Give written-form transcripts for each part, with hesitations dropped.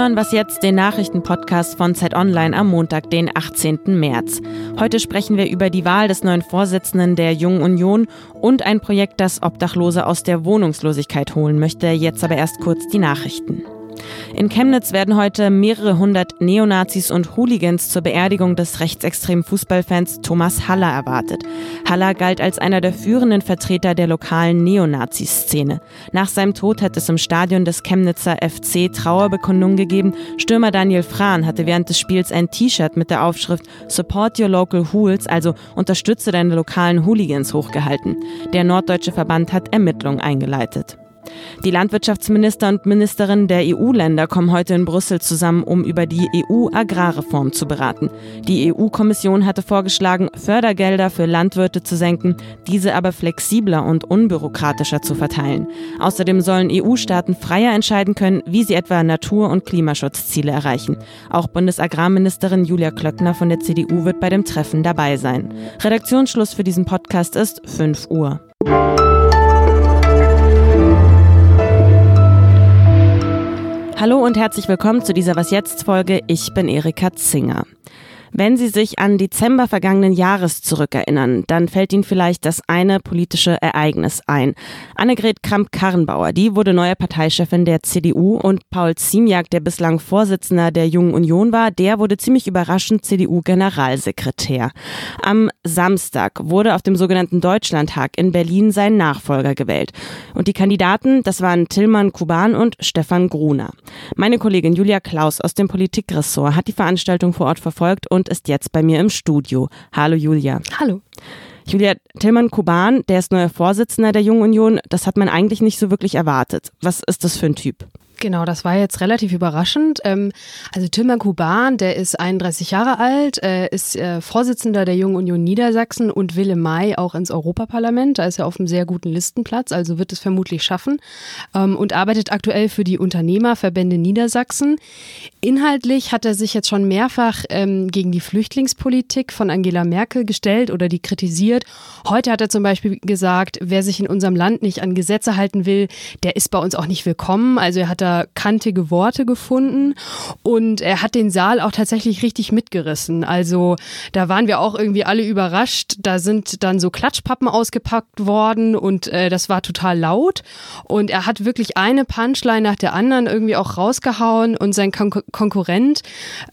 hören Was jetzt, den Nachrichtenpodcast von Zeit Online am Montag, den 18. März. Heute sprechen wir über die Wahl des neuen Vorsitzenden der Jungen Union und ein Projekt, das Obdachlose aus der Wohnungslosigkeit holen möchte. Jetzt aber erst kurz die Nachrichten. In Chemnitz werden heute mehrere hundert Neonazis und Hooligans zur Beerdigung des rechtsextremen Fußballfans Thomas Haller erwartet. Haller galt als einer der führenden Vertreter der lokalen Neonazi-Szene. Nach seinem Tod hat es im Stadion des Chemnitzer FC Trauerbekundungen gegeben. Stürmer Daniel Frahn hatte während des Spiels ein T-Shirt mit der Aufschrift Support your local hools, also unterstütze deine lokalen Hooligans, hochgehalten. Der norddeutsche Verband hat Ermittlungen eingeleitet. Die Landwirtschaftsminister und Ministerinnen der EU-Länder kommen heute in Brüssel zusammen, um über die EU-Agrarreform zu beraten. Die EU-Kommission hatte vorgeschlagen, Fördergelder für Landwirte zu senken, diese aber flexibler und unbürokratischer zu verteilen. Außerdem sollen EU-Staaten freier entscheiden können, wie sie etwa Natur- und Klimaschutzziele erreichen. Auch Bundesagrarministerin Julia Klöckner von der CDU wird bei dem Treffen dabei sein. Redaktionsschluss für diesen Podcast ist 5 Uhr. Hallo und herzlich willkommen zu dieser Was jetzt Folge. Ich bin Erika Zinger. Wenn Sie sich an Dezember vergangenen Jahres zurückerinnern, dann fällt Ihnen vielleicht das eine politische Ereignis ein. Annegret Kramp-Karrenbauer, die wurde neue Parteichefin der CDU und Paul Ziemiak, der bislang Vorsitzender der Jungen Union war, der wurde ziemlich überraschend CDU-Generalsekretär. Am Samstag wurde auf dem sogenannten Deutschlandtag in Berlin sein Nachfolger gewählt. Und die Kandidaten, das waren Tilman Kuban und Stefan Gruner. Meine Kollegin Julia Klaus aus dem Politikressort hat die Veranstaltung vor Ort verfolgt und ist jetzt bei mir im Studio. Hallo Julia. Hallo. Julia, Tilman Kuban, der ist neuer Vorsitzender der Jungen Union, das hat man eigentlich nicht so wirklich erwartet. Was ist das für ein Typ? Genau, das war jetzt relativ überraschend. Also Tilman Kuban, der ist 31 Jahre alt, ist Vorsitzender der Jungen Union Niedersachsen und will im Mai auch ins Europaparlament. Da ist er auf einem sehr guten Listenplatz, also wird es vermutlich schaffen, und arbeitet aktuell für die Unternehmerverbände Niedersachsen. Inhaltlich hat er sich jetzt schon mehrfach gegen die Flüchtlingspolitik von Angela Merkel gestellt oder die kritisiert. Heute hat er zum Beispiel gesagt, wer sich in unserem Land nicht an Gesetze halten will, der ist bei uns auch nicht willkommen. Also er hat da kantige Worte gefunden und er hat den Saal auch tatsächlich richtig mitgerissen. Also da waren wir auch irgendwie alle überrascht. Da sind dann so Klatschpappen ausgepackt worden und das war total laut. Und er hat wirklich eine Punchline nach der anderen irgendwie auch rausgehauen und sein Konkurrent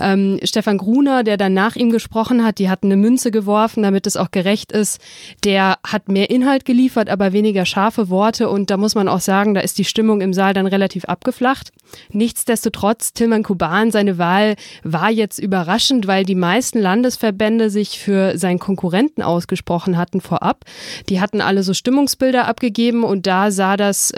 Stefan Gruner, der dann nach ihm gesprochen hat, die hatten eine Münze geworfen, damit es auch gerecht ist. Der hat mehr Inhalt geliefert, aber weniger scharfe Worte und da muss man auch sagen, da ist die Stimmung im Saal dann relativ abgeflacht. Nichtsdestotrotz, Tilman Kuban, seine Wahl war jetzt überraschend, weil die meisten Landesverbände sich für seinen Konkurrenten ausgesprochen hatten vorab. Die hatten alle so Stimmungsbilder abgegeben und da sah das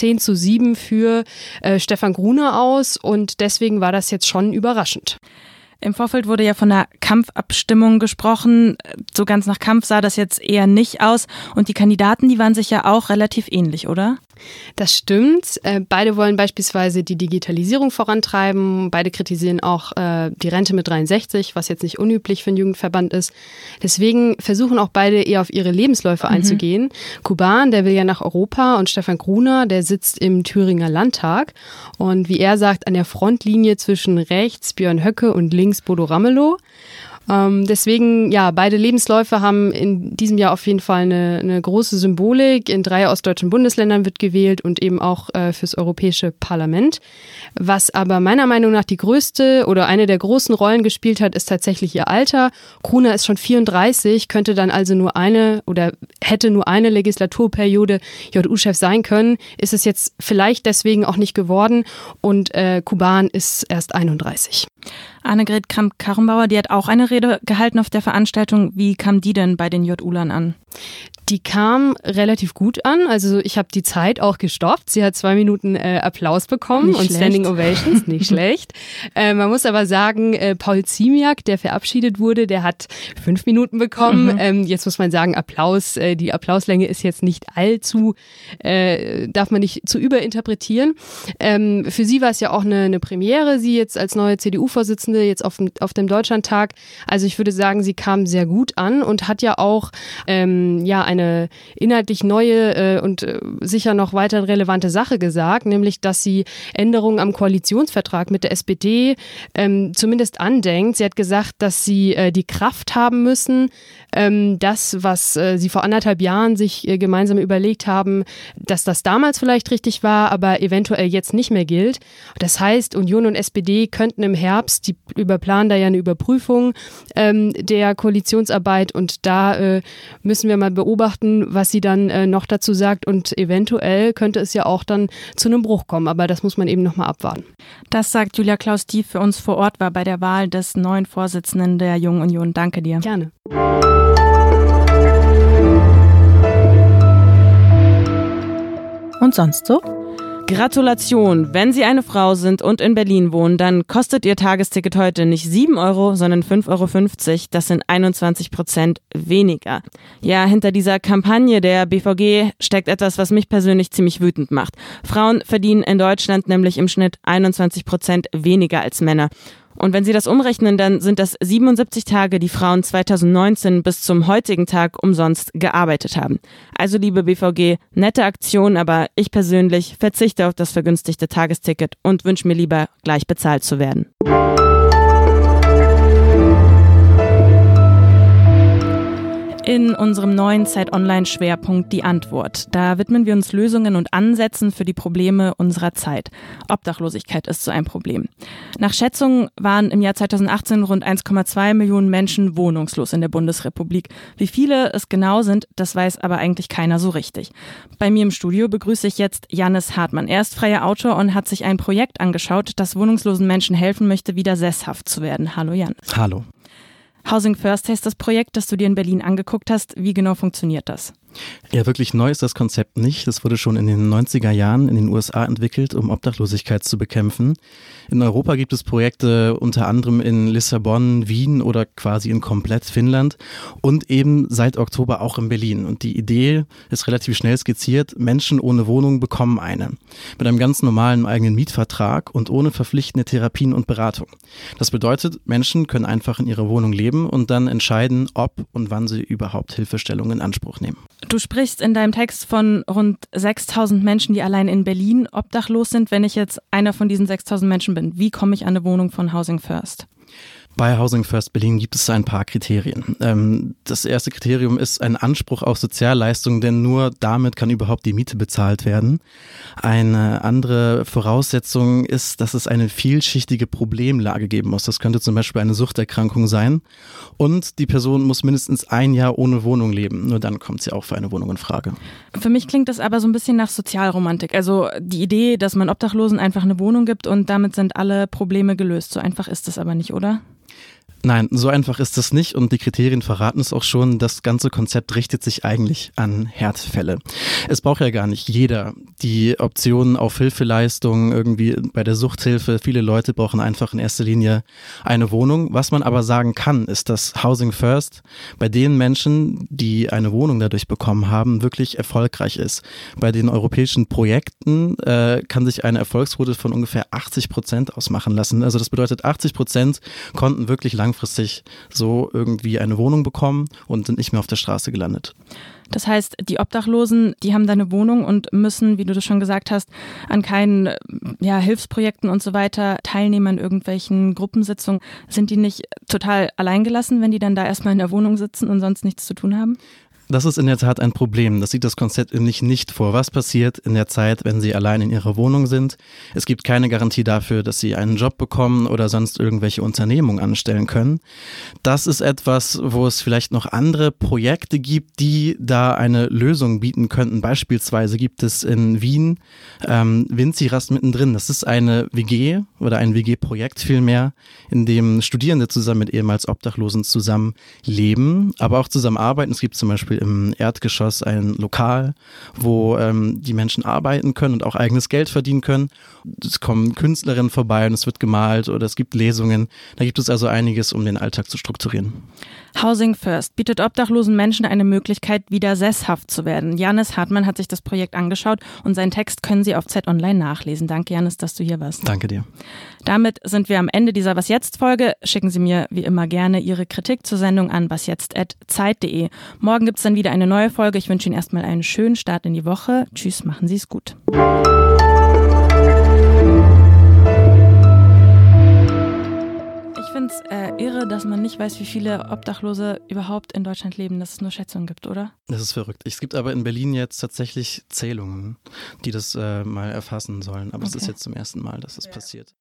10:7 für Stefan Gruner aus und deswegen war das jetzt schon überraschend. Im Vorfeld wurde ja von einer Kampfabstimmung gesprochen. So ganz nach Kampf sah das jetzt eher nicht aus. Und die Kandidaten, die waren sich ja auch relativ ähnlich, oder? Das stimmt. Beide wollen beispielsweise die Digitalisierung vorantreiben. Beide kritisieren auch die Rente mit 63, was jetzt nicht unüblich für einen Jugendverband ist. Deswegen versuchen auch beide eher auf ihre Lebensläufe einzugehen. Kuban, der will ja nach Europa und Stefan Gruner, der sitzt im Thüringer Landtag. Und wie er sagt, an der Frontlinie zwischen rechts Björn Höcke und links Bodo Ramelow. Deswegen, ja, beide Lebensläufe haben in diesem Jahr auf jeden Fall eine große Symbolik. In 3 ostdeutschen Bundesländern wird gewählt und eben auch fürs Europäische Parlament. Was aber meiner Meinung nach die größte oder eine der großen Rollen gespielt hat, ist tatsächlich ihr Alter. Gruner ist schon 34, könnte dann also nur eine oder hätte nur eine Legislaturperiode JU-Chef sein können. Ist es jetzt vielleicht deswegen auch nicht geworden und Kuban ist erst 31. Annegret Kramp-Karrenbauer, die hat auch eine Rede gehalten auf der Veranstaltung. Wie kam die denn bei den JUlern an? Die kam relativ gut an. Also ich habe die Zeit auch gestoppt. Sie hat 2 Minuten Applaus bekommen nicht und schlecht. Standing Ovations. Nicht schlecht. Man muss aber sagen, Paul Ziemiak, der verabschiedet wurde, der hat 5 Minuten bekommen. Jetzt muss man sagen, Applaus, die Applauslänge ist jetzt nicht allzu, darf man nicht zu überinterpretieren. Für sie war es ja auch eine Premiere, sie jetzt als neue CDU-Vorsitzende Vorsitzende jetzt auf dem Deutschlandtag. Also ich würde sagen, sie kam sehr gut an und hat ja auch eine inhaltlich neue und sicher noch weiter relevante Sache gesagt, nämlich, dass sie Änderungen am Koalitionsvertrag mit der SPD zumindest andenkt. Sie hat gesagt, dass sie die Kraft haben müssen, das, was sie vor 1,5 Jahren sich gemeinsam überlegt haben, dass das damals vielleicht richtig war, aber eventuell jetzt nicht mehr gilt. Das heißt, Union und SPD könnten im Herbst, die überplanen da ja eine Überprüfung der Koalitionsarbeit und da müssen wir mal beobachten, was sie dann noch dazu sagt und eventuell könnte es ja auch dann zu einem Bruch kommen, aber das muss man eben nochmal abwarten. Das sagt Julia Klaus, die für uns vor Ort war bei der Wahl des neuen Vorsitzenden der Jungen Union. Danke dir. Gerne. Und sonst so? Gratulation! Wenn Sie eine Frau sind und in Berlin wohnen, dann kostet Ihr Tagesticket heute nicht 7 Euro, sondern 5,50 Euro. Das sind 21% weniger. Ja, hinter dieser Kampagne der BVG steckt etwas, was mich persönlich ziemlich wütend macht. Frauen verdienen in Deutschland nämlich im Schnitt 21% weniger als Männer. Und wenn Sie das umrechnen, dann sind das 77 Tage, die Frauen 2019 bis zum heutigen Tag umsonst gearbeitet haben. Also liebe BVG, nette Aktion, aber ich persönlich verzichte auf das vergünstigte Tagesticket und wünsche mir lieber, gleich bezahlt zu werden. In unserem neuen Zeit-Online-Schwerpunkt Die Antwort. Da widmen wir uns Lösungen und Ansätzen für die Probleme unserer Zeit. Obdachlosigkeit ist so ein Problem. Nach Schätzungen waren im Jahr 2018 rund 1,2 Millionen Menschen wohnungslos in der Bundesrepublik. Wie viele es genau sind, das weiß aber eigentlich keiner so richtig. Bei mir im Studio begrüße ich jetzt Jannis Hartmann. Er ist freier Autor und hat sich ein Projekt angeschaut, das wohnungslosen Menschen helfen möchte, wieder sesshaft zu werden. Hallo Jan. Hallo. Housing First heißt das Projekt, das du dir in Berlin angeguckt hast. Wie genau funktioniert das? Ja, wirklich neu ist das Konzept nicht. Das wurde schon in den 90er Jahren in den USA entwickelt, um Obdachlosigkeit zu bekämpfen. In Europa gibt es Projekte unter anderem in Lissabon, Wien oder quasi in komplett Finnland und eben seit Oktober auch in Berlin. Und die Idee ist relativ schnell skizziert. Menschen ohne Wohnung bekommen eine. Mit einem ganz normalen eigenen Mietvertrag und ohne verpflichtende Therapien und Beratung. Das bedeutet, Menschen können einfach in ihrer Wohnung leben und dann entscheiden, ob und wann sie überhaupt Hilfestellung in Anspruch nehmen. Du sprichst in deinem Text von rund 6.000 Menschen, die allein in Berlin obdachlos sind. Wenn ich jetzt einer von diesen 6.000 Menschen bin, wie komme ich an eine Wohnung von Housing First? Bei Housing First Berlin gibt es ein paar Kriterien. Das erste Kriterium ist ein Anspruch auf Sozialleistungen, denn nur damit kann überhaupt die Miete bezahlt werden. Eine andere Voraussetzung ist, dass es eine vielschichtige Problemlage geben muss. Das könnte zum Beispiel eine Suchterkrankung sein. Und die Person muss mindestens 1 Jahr ohne Wohnung leben. Nur dann kommt sie auch für eine Wohnung in Frage. Für mich klingt das aber so ein bisschen nach Sozialromantik. Also die Idee, dass man Obdachlosen einfach eine Wohnung gibt und damit sind alle Probleme gelöst. So einfach ist das aber nicht, oder? Nein, so einfach ist es nicht und die Kriterien verraten es auch schon. Das ganze Konzept richtet sich eigentlich an Härtefälle. Es braucht ja gar nicht jeder die Option auf Hilfeleistung irgendwie bei der Suchthilfe. Viele Leute brauchen einfach in erster Linie eine Wohnung. Was man aber sagen kann, ist, dass Housing First bei den Menschen, die eine Wohnung dadurch bekommen haben, wirklich erfolgreich ist. Bei den europäischen Projekten kann sich eine Erfolgsquote von ungefähr 80% ausmachen lassen. Also das bedeutet, 80% konnten wirklich langfristig so irgendwie eine Wohnung bekommen und sind nicht mehr auf der Straße gelandet. Das heißt, die Obdachlosen, die haben da eine Wohnung und müssen, wie du das schon gesagt hast, an keinen Hilfsprojekten und so weiter teilnehmen, an irgendwelchen Gruppensitzungen. Sind die nicht total alleingelassen, wenn die dann da erstmal in der Wohnung sitzen und sonst nichts zu tun haben? Das ist in der Tat ein Problem. Das sieht das Konzept nämlich nicht vor. Was passiert in der Zeit, wenn sie allein in ihrer Wohnung sind? Es gibt keine Garantie dafür, dass sie einen Job bekommen oder sonst irgendwelche Unternehmungen anstellen können. Das ist etwas, wo es vielleicht noch andere Projekte gibt, die da eine Lösung bieten könnten. Beispielsweise gibt es in Wien Vinci-Rast mittendrin. Das ist eine WG oder ein WG-Projekt vielmehr, in dem Studierende zusammen mit ehemals Obdachlosen zusammen leben, aber auch zusammen arbeiten. Es gibt zum Beispiel Beispiel im Erdgeschoss ein Lokal, wo die Menschen arbeiten können und auch eigenes Geld verdienen können. Es kommen Künstlerinnen vorbei und es wird gemalt oder es gibt Lesungen. Da gibt es also einiges, um den Alltag zu strukturieren. Housing First bietet obdachlosen Menschen eine Möglichkeit, wieder sesshaft zu werden. Janis Hartmann hat sich das Projekt angeschaut und seinen Text können Sie auf Zeit Online nachlesen. Danke, Janis, dass du hier warst. Danke dir. Damit sind wir am Ende dieser Was Jetzt Folge. Schicken Sie mir wie immer gerne Ihre Kritik zur Sendung an wasjetzt@zeit.de. Morgen gibt es dann wieder eine neue Folge. Ich wünsche Ihnen erstmal einen schönen Start in die Woche. Tschüss, machen Sie es gut. Ich finde es irre, dass man nicht weiß, wie viele Obdachlose überhaupt in Deutschland leben, dass es nur Schätzungen gibt, oder? Das ist verrückt. Es gibt aber in Berlin jetzt tatsächlich Zählungen, die das mal erfassen sollen. Aber es ist jetzt zum ersten Mal, dass es passiert.